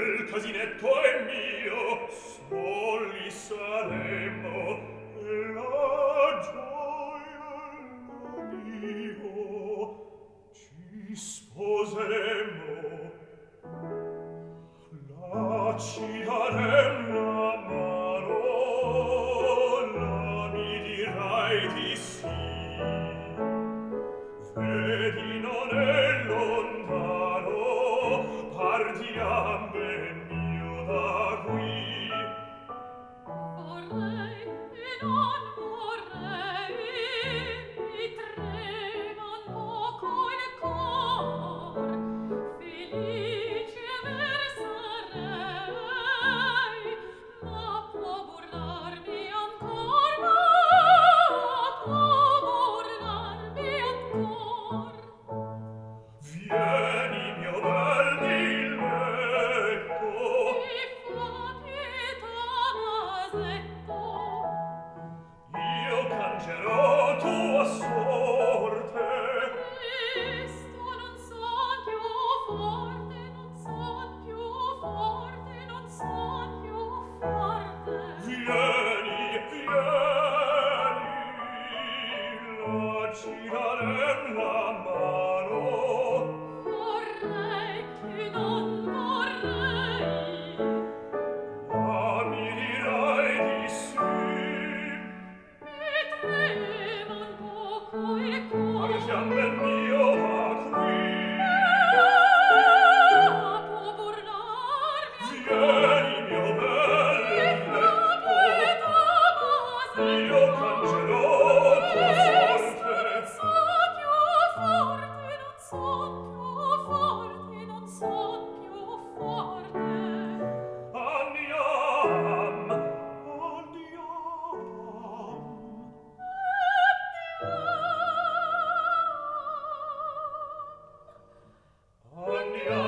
il casinetto è mio, soli saremo, e la gioia è mio, ci sposeremo, ci darem la mano, la mi dirai di sì. Vedi non è lontano, partiam ben mio da qui. Vorrei e non vorrei, mi trema un poco il cor, felice aver sarei, ma può burlarmi ancor, ma può burlarmi ancor. Vieni mio bel diletto, Mi fa pietà, masetto, io cangerò tua sorte. Cristo, non son più forte, non son più forte, non son più forte. Vieni, la ci darem la mano. Vorrei che non vorrei, Ma mi dirai di sì. mi trema un poco il cuore. Partiam ben mio da qui. Può burlarmi Vieni mio bel diletto, io cangerò tua sorte. Andiam, andiam. Andiam.